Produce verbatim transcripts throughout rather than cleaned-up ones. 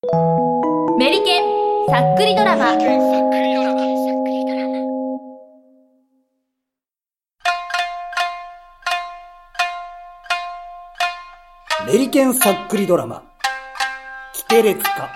メリケンさっくりドラマ。 メリケンさっくりドラマ、キテレツか。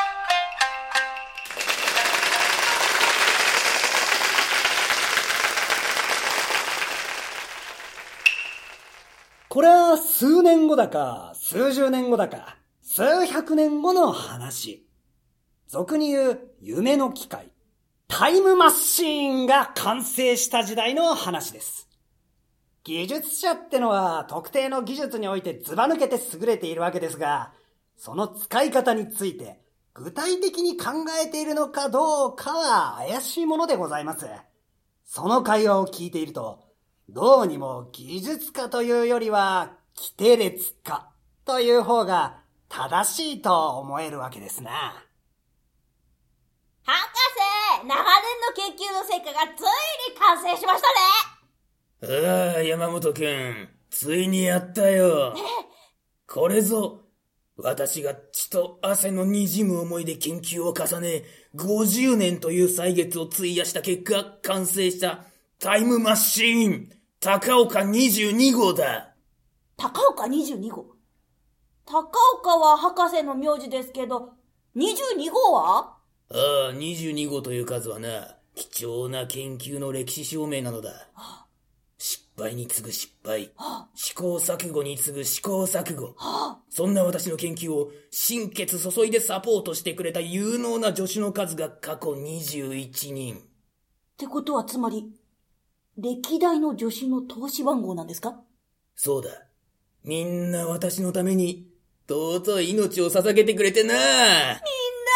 これは数年後だか、数十年後だか、数百年後の話。俗に言う夢の機械、タイムマシーンが完成した時代の話です。技術者ってのは特定の技術においてずば抜けて優れているわけですが、その使い方について具体的に考えているのかどうかは怪しいものでございます。その会話を聞いていると、どうにも技術家というよりはキテレツ家という方が正しいと思えるわけですな。 博士、長年の研究の成果がついに完成しましたね。 ああ、山本くん、ついにやったよ。これぞ、私が血と汗の滲む思いで研究を重ね、ごじゅうねんという歳月を費やした結果、完成したタイムマシーン、高岡にじゅうにごうだ。 高岡にじゅうにごう。高岡は博士の名字ですけど、にじゅうにごうは？ ああ、にじゅうにごうという数はな、貴重な研究の歴史証明なのだ。はあ、失敗に次ぐ失敗、はあ、試行錯誤に次ぐ試行錯誤、はあ、そんな私の研究を心血注いでサポートしてくれた有能な助手の数が過去にじゅういちにん。 ってことはつまり、歴代の助手の投資番号なんですか？ そうだ。みんな私のために、尊い命を捧げてくれてな。みんな死んじゃったん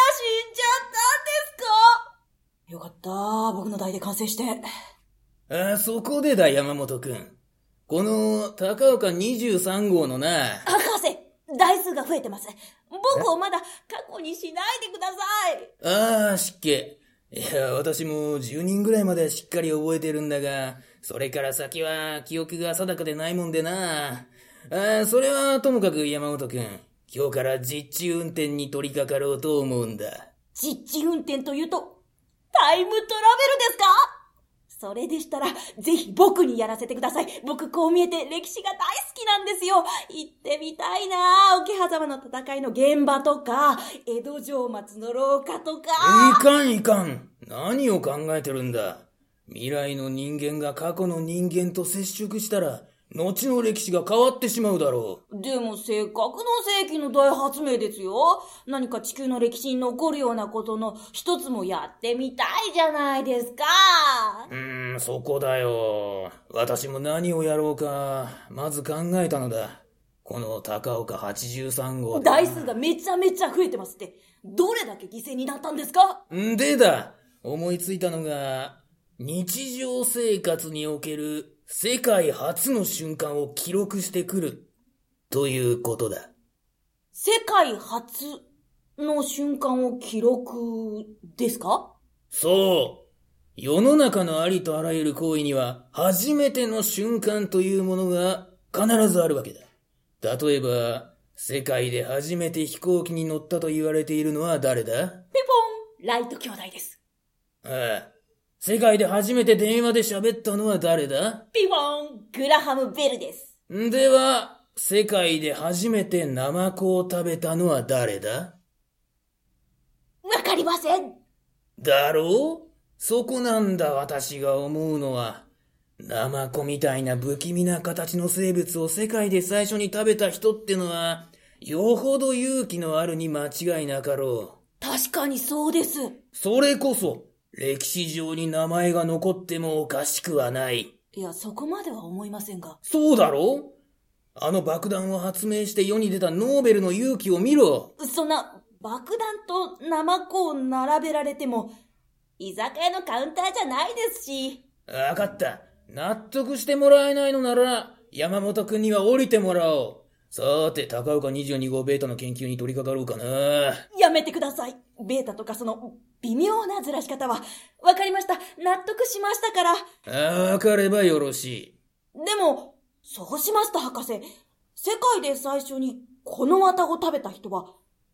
ですか？よかった、僕の代で完成して。 ああ、そこでだ、山本くん。この、高岡にじゅうさんごうのな。 博士、台数が増えてます。僕をまだ過去にしないでください。ああ、失敬。いや、私もじゅうにんぐらいまでしっかり覚えてるんだが、それから先は記憶が定かでないもんでな。ああ、それはともかく山本くん、今日から実地運転に取り掛かろうと思うんだ。 実地運転というと、タイムトラベルですか？それでしたら、ぜひ僕にやらせてください。僕こう見えて歴史が大好きなんですよ。行ってみたいな。桶狭間の戦いの現場とか、江戸城松の廊下とか。 いかんいかん。何を考えてるんだ。未来の人間が過去の人間と接触したら、後の歴史が変わってしまうだろう。でもせっかくの世紀の大発明ですよ。何か地球の歴史に残るようなことの一つもやってみたいじゃないですか。 うーん、そこだよ。私も何をやろうか、まず考えたのだ。この高岡はちじゅうさんごう。 台数がめちゃめちゃ増えてますって。どれだけ犠牲になったんですか？ んでだ。思いついたのが、日常生活における世界初の瞬間を記録してくるということだ。 世界初の瞬間を記録ですか？ そう。世の中のありとあらゆる行為には初めての瞬間というものが必ずあるわけだ。例えば、世界で初めて飛行機に乗ったと言われているのは誰だ？ ピポン、ライト兄弟です。 ああ。世界で初めて電話で喋ったのは誰だ？ ピポン、グラハムベルです。 では、世界で初めてナマコを食べたのは誰だ？ わかりません。 だろう？そこなんだ私が思うのは。ナマコみたいな不気味な形の生物を世界で最初に食べた人ってのは、よほど勇気のあるに間違いなかろう。確かにそうです。 それこそ、歴史上に名前が残ってもおかしくはない。 いや、そこまでは思いませんが。 そうだろう？あの爆弾を発明して世に出たノーベルの勇気を見ろ。 そんな、爆弾とナマコを並べられても、居酒屋のカウンターじゃないですし。 わかった。納得してもらえないのなら、山本くんには降りてもらおう。さーて、高岡にじゅうにごうベータの研究に取り掛かろうかな。 やめてください。ベータとかその、微妙なずらし方は、わかりました。納得しましたから。 ああ、わかればよろしい。でも、そうしますと博士、世界で最初にこの綿を食べた人は、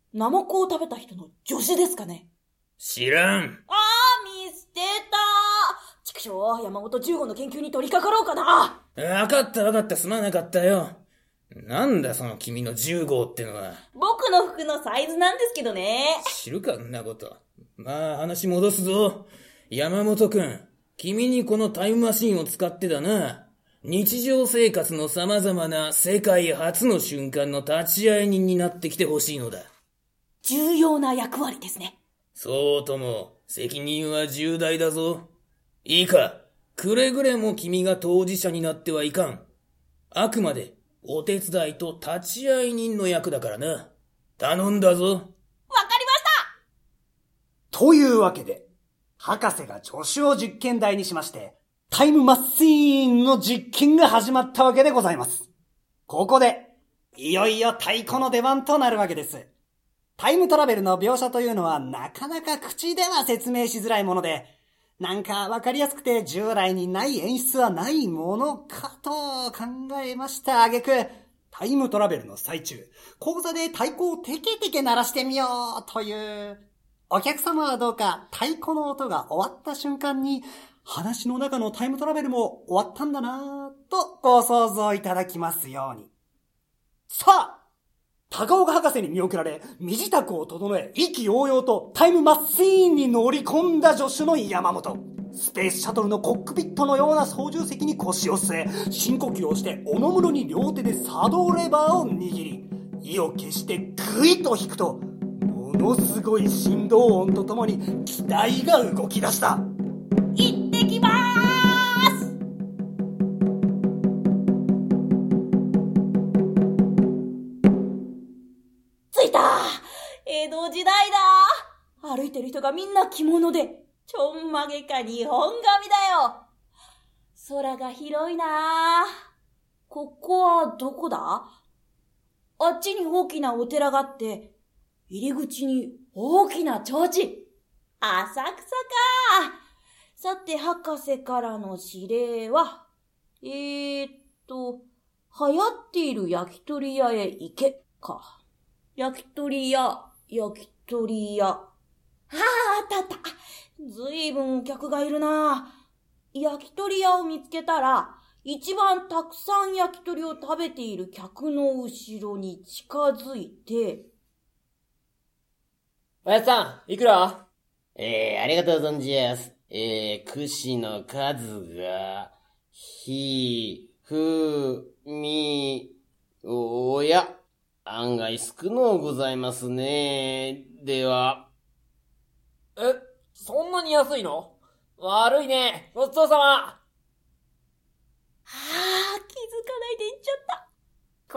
ナマコを食べた人の助手ですかね？ 知らん。 あー、見捨てた。畜生、山本十五の研究に取り掛かろうかな。 わかったわかった、すまなかったよ。なんだその君のじゅう号ってのは。 僕の服のサイズなんですけどね。 知るかんなこと。まあ話戻すぞ。山本くん、君にこのタイムマシンを使ってだな、日常生活の様々な世界初の瞬間の立ち会い人になってきてほしいのだ。 重要な役割ですね。 そうとも、責任は重大だぞ。いいか、くれぐれも君が当事者になってはいかん。あくまでお手伝いと立ち会い人の役だからな。頼んだぞ。わかりましたというわけで、博士が助手を実験台にしまして、タイムマシーンの実験が始まったわけでございます。ここで、いよいよ太鼓の出番となるわけです。タイムトラベルの描写というのはなかなか口では説明しづらいもので、なんかわかりやすくて従来にない演出はないものかと考えました挙句、タイムトラベルの最中、講座で太鼓をテケテケ鳴らしてみようという、お客様はどうか太鼓の音が終わった瞬間に、話の中のタイムトラベルも終わったんだなぁとご想像いただきますように。さあ、高岡博士に見送られ、身支度を整え、意気揚々とタイムマシーンに乗り込んだ助手の山本。スペースシャトルのコックピットのような操縦席に腰を据え、深呼吸をしておもむろに両手で作動レバーを握り、意を決してグイッと引くと、ものすごい振動音とともに機体が動き出した。 行ってきまーす。着いた。江戸時代だ。歩いてる人がみんな着物で、ちょんまげか日本髪だよ。空が広いな。ここはどこだ？あっちに大きなお寺があって、入り口に大きな提灯。浅草か。さて、博士からの指令は、えーっと、流行っている焼き鳥屋へ行け、か。焼き鳥屋、焼き鳥屋。ああ、あったあった。ずいぶんお客がいるな。焼き鳥屋を見つけたら、一番たくさん焼き鳥を食べている客の後ろに近づいて、 おやつさん、いくら？ えー、ありがとう存じます。えー、串の数が、ひ、ふ、み、おや、案外少のうございますね。では。 え、そんなに安いの？悪いね。ごちそうさま。 ああ、気づかないで行っちゃった。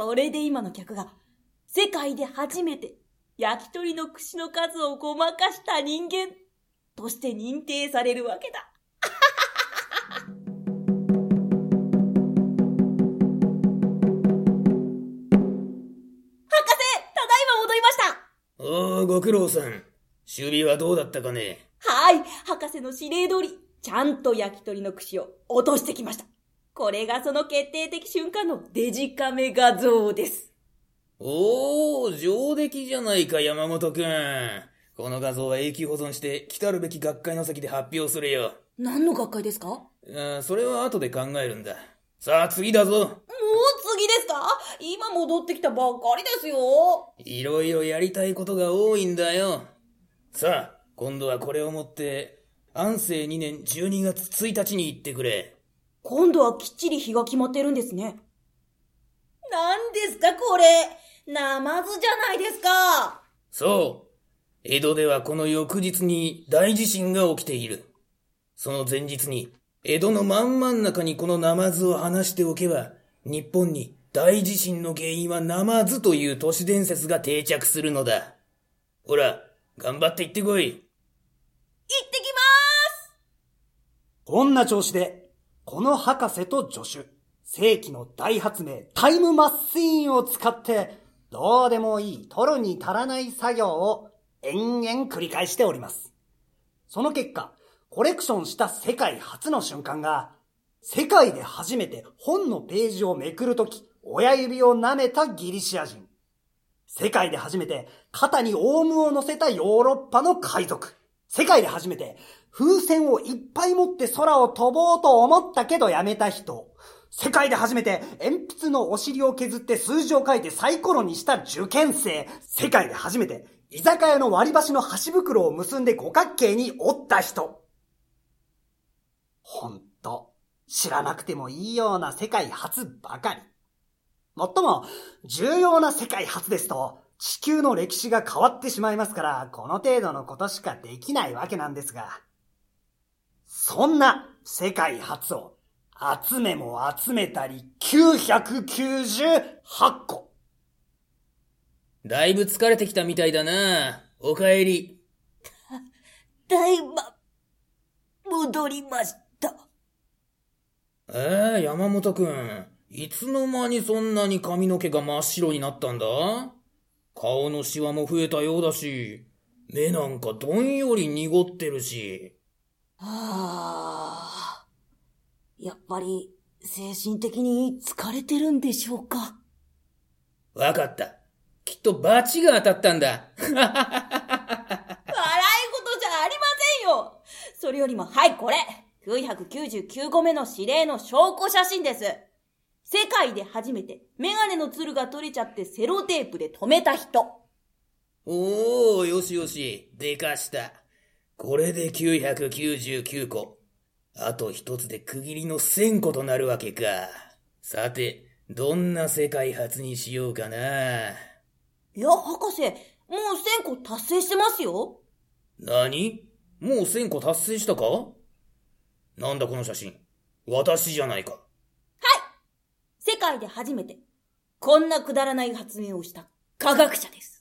これで今の客が、世界で初めて焼き鳥の串の数をごまかした人間として認定されるわけだ。博士、ただいま戻りました。 おー、ご苦労さん。守備はどうだったかね？ はい、博士の指令通り、ちゃんと焼き鳥の串を落としてきました。これがその決定的瞬間のデジカメ画像です。 おー、上出来じゃないか、山本くん。この画像は永久保存して来たるべき学会の席で発表するよ。 何の学会ですか？ あ、それは後で考えるんだ。さあ次だぞ。もう次ですか？今戻ってきたばっかりですよ。 いろいろやりたいことが多いんだよ。さあ、今度はこれを持って、安政にねんじゅうにがつついたちに行ってくれ。 今度はきっちり日が決まってるんですね。何ですかこれ？ナマズじゃないですか。 そう。江戸ではこの翌日に大地震が起きている。その前日に、江戸の真ん真ん中にこのナマズを放しておけば、日本に大地震の原因はナマズという都市伝説が定着するのだ。ほら、頑張って行ってこい。 行ってきまーす。 こんな調子で、この博士と助手、世紀の大発明タイムマシーンを使って、どうでもいい取るに足らない作業を延々繰り返しております。その結果、コレクションした世界初の瞬間が、世界で初めて本のページをめくるとき、親指を舐めたギリシア人。 世界で初めて肩にオウムを乗せたヨーロッパの海賊。世界で初めて風船をいっぱい持って空を飛ぼうと思ったけどやめた人。世界で初めて鉛筆のお尻を削って数字を書いてサイコロにした受験生。世界で初めて居酒屋の割り箸の箸袋を結んで五角形に折った人。ほんと、知らなくてもいいような世界初ばかり。もっとも、重要な世界初ですと、地球の歴史が変わってしまいますから、この程度のことしかできないわけなんですが。そんな世界初を、集めも集めたりきゅうひゃくきゅうじゅうはっこ。 だいぶ疲れてきたみたいだな。おかえり。 ただいま、戻りました。 えー、山本くん、いつの間にそんなに髪の毛が真っ白になったんだ？顔のシワも増えたようだし、目なんかどんより濁ってるし。 はあ、やっぱり精神的に疲れてるんでしょうか。 わかった。きっとバチが当たったんだ。 笑い事じゃありませんよ。それよりも、はい、これ。きゅうひゃくきゅうじゅうきゅうごめの指令の証拠写真です。世界で初めてメガネのつるが取れちゃってセロテープで留めた人。 おー、よしよし、でかした。これできゅうひゃくきゅうじゅうきゅうこ。あと一つで区切りのせんことなるわけか。さて、どんな世界初にしようかな。 いや、博士、もうせんこ達成してますよ。 何？もうせんこ達成したか？なんだこの写真。私じゃないか。 世界で初めて、こんなくだらない発明をした科学者です。